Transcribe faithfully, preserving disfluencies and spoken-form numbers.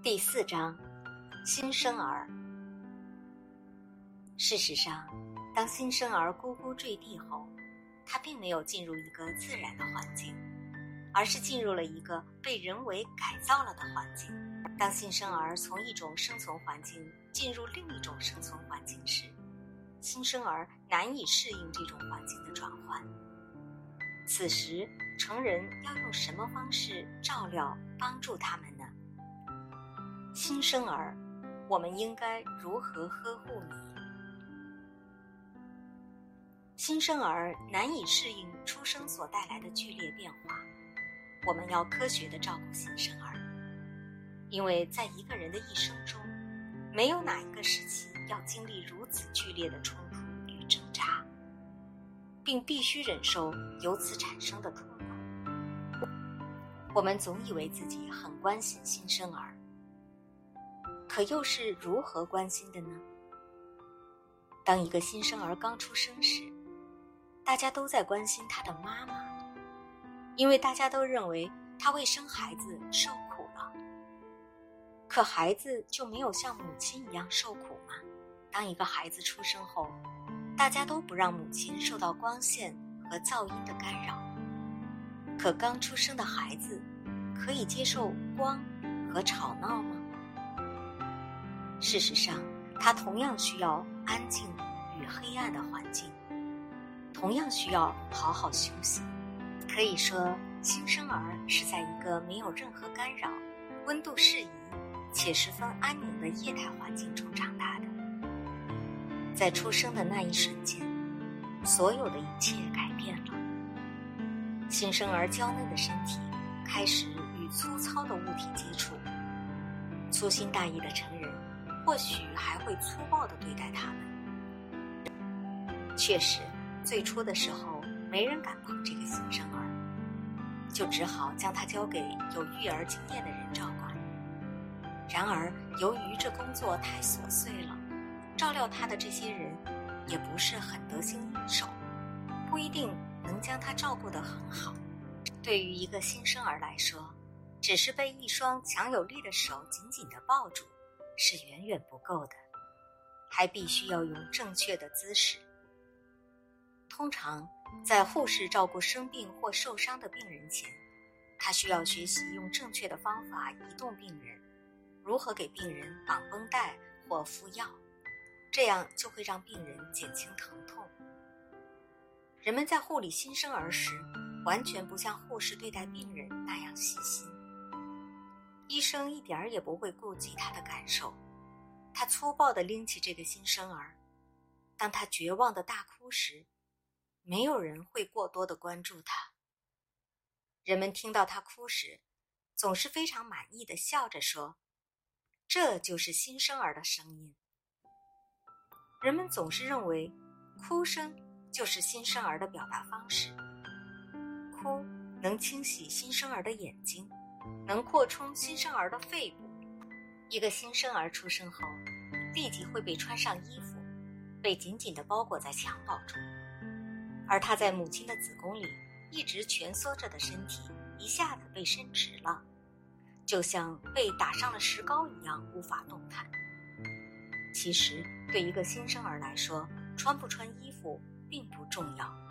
第四章，新生儿。事实上，当新生儿咕咕坠地后，他并没有进入一个自然的环境，而是进入了一个被人为改造了的环境。当新生儿从一种生存环境进入另一种生存环境时，新生儿难以适应这种环境的转换。此时，成人要用什么方式照料、帮助他们呢？新生儿，我们应该如何呵护你？新生儿难以适应出生所带来的剧烈变化，我们要科学地照顾新生儿，因为在一个人的一生中，没有哪一个时期要经历如此剧烈的冲突与挣扎，并必须忍受由此产生的痛苦。我们总以为自己很关心新生儿，可又是如何关心的呢？当一个新生儿刚出生时，大家都在关心他的妈妈，因为大家都认为他为生孩子受苦了。可孩子就没有像母亲一样受苦吗？当一个孩子出生后，大家都不让母亲受到光线和噪音的干扰。可刚出生的孩子可以接受光和吵闹吗？事实上，他同样需要安静与黑暗的环境，同样需要好好休息。可以说，新生儿是在一个没有任何干扰、温度适宜且十分安宁的液态环境中长大的。在出生的那一瞬间，所有的一切改变了。新生儿娇嫩的身体开始与粗糙的物体接触，粗心大意的成人或许还会粗暴地对待他们。确实，最初的时候没人敢碰这个新生儿，就只好将他交给有育儿经验的人照管。然而，由于这工作太琐碎了，照料他的这些人也不是很得心应手，不一定能将他照顾得很好。对于一个新生儿来说，只是被一双强有力的手紧紧地抱住是远远不够的，还必须要用正确的姿势。通常，在护士照顾生病或受伤的病人前，他需要学习用正确的方法移动病人，如何给病人绑绷带或敷药，这样就会让病人减轻疼痛。人们在护理新生儿时，完全不像护士对待病人那样细心。医生一点儿也不会顾及他的感受，他粗暴地拎起这个新生儿，当他绝望地大哭时，没有人会过多地关注他。人们听到他哭时，总是非常满意地笑着说，这就是新生儿的声音。人们总是认为，哭声就是新生儿的表达方式。哭能清洗新生儿的眼睛，能扩充新生儿的肺部。一个新生儿出生后，立即会被穿上衣服，被紧紧地包裹在襁褓中，而他在母亲的子宫里一直蜷缩着的身体一下子被伸直了，就像被打上了石膏一样无法动弹。其实对一个新生儿来说，穿不穿衣服并不重要，